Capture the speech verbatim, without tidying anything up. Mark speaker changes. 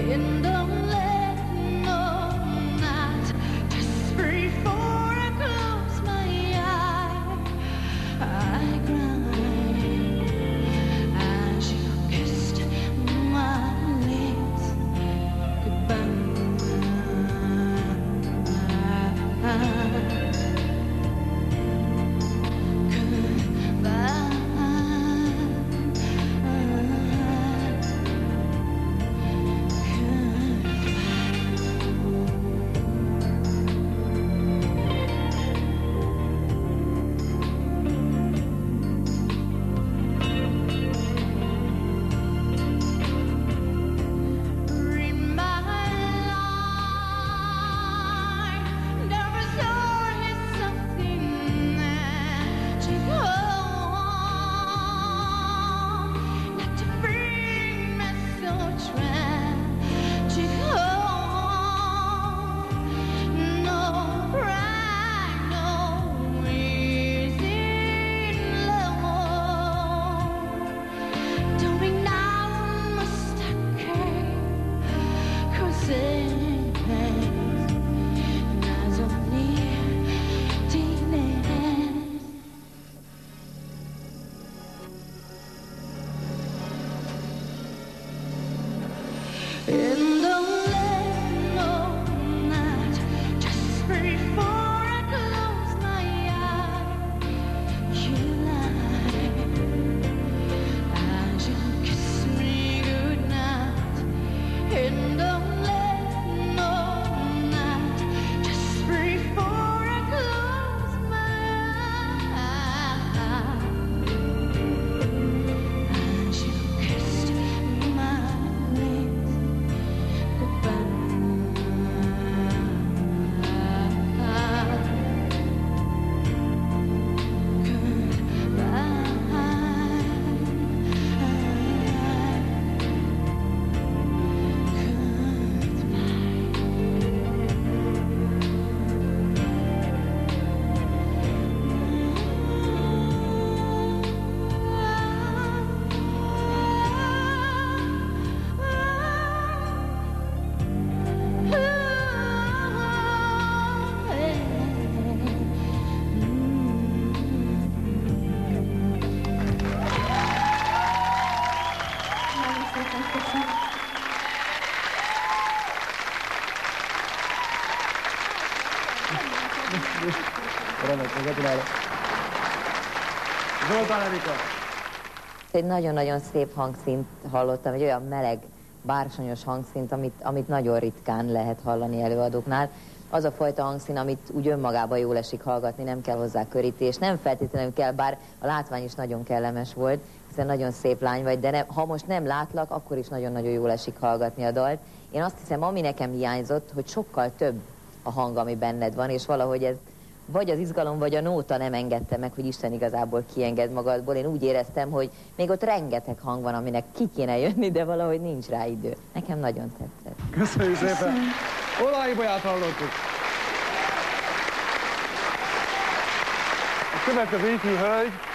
Speaker 1: Zoltán Erika!
Speaker 2: Egy nagyon-nagyon szép hangszínt hallottam, egy olyan meleg, bársonyos hangszínt, amit, amit nagyon ritkán lehet hallani előadóknál. Az a fajta hangszín, amit úgy önmagában jól esik hallgatni, nem kell hozzá körítés, nem feltétlenül kell, bár a látvány is nagyon kellemes volt, hiszen nagyon szép lány vagy, de ne, ha most nem látlak, akkor is nagyon-nagyon jól esik hallgatni a dalt. Én azt hiszem, ami nekem hiányzott, hogy sokkal több a hang, ami benned van, és valahogy ez vagy az izgalom, vagy a nóta nem engedte meg, hogy Isten igazából kienged magadból. Én úgy éreztem, hogy még ott rengeteg hang van, aminek ki kéne jönni, de valahogy nincs rá idő. Nekem nagyon tetszett.
Speaker 1: Köszönjük szépen! Olai Bolyát hallottuk! A következő ifjú hölgy